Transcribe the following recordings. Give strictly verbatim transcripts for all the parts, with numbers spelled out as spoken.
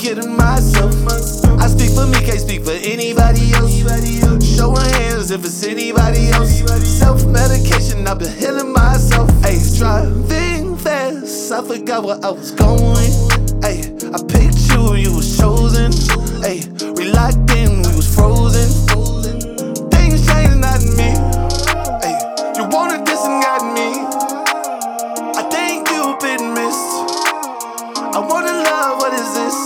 kidding myself. I speak for me, can't speak for anybody else. Showing hands if it's anybody else. Self-medication, I've been healing myself. Ayy, driving fast, I forgot where I was going. Ayy, I picked you, you was chosen. Ayy, we locked in, we was frozen. Things changed, not me. Ayy, you wanted this and got me. I think you've been missed. I wanna love, what is this?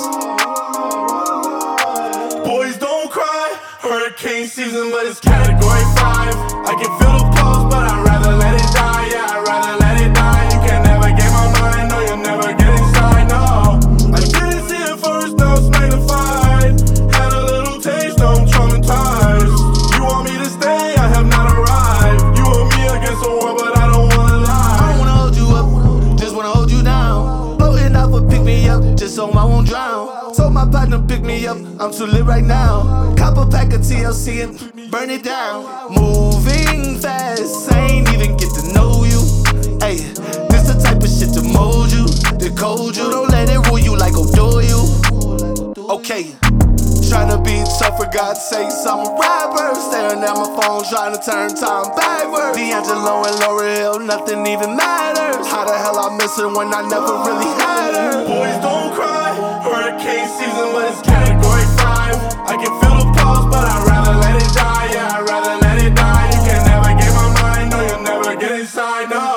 Boys don't cry, hurricane season, but it's category five. I can feel the pulse, but I'd rather let it die. Yeah, I'd rather let it die. You can never get my mind, no, you'll never get inside, no. I didn't see it first, now it's magnified. Had a little taste, now I'm traumatized. You want me to stay, I have not arrived. You and me against the world, but I don't wanna lie. I don't wanna hold you up, just wanna hold you down. Floating up or pick me up, just so I won't drown. Told my partner pick me up, I'm too lit right now. Cop a pack of T L C and burn it down. Moving fast, I ain't even get to know you. Ayy, this the type of shit to mold you, to code you. Don't let it rule you like adore you. Okay, tryna be tough for God's sake. I'm a rapper, staring at my phone, trying to turn time backwards. D'Angelo and Lauryn Hill, nothing even matters. How the hell I miss her when I never really had her? Boys don't cry, hurricane season, but it's category five. I can feel the pulse, but I'd rather let it die. Yeah, I'd rather let it die. You can never get my mind, no, you'll never get inside, no.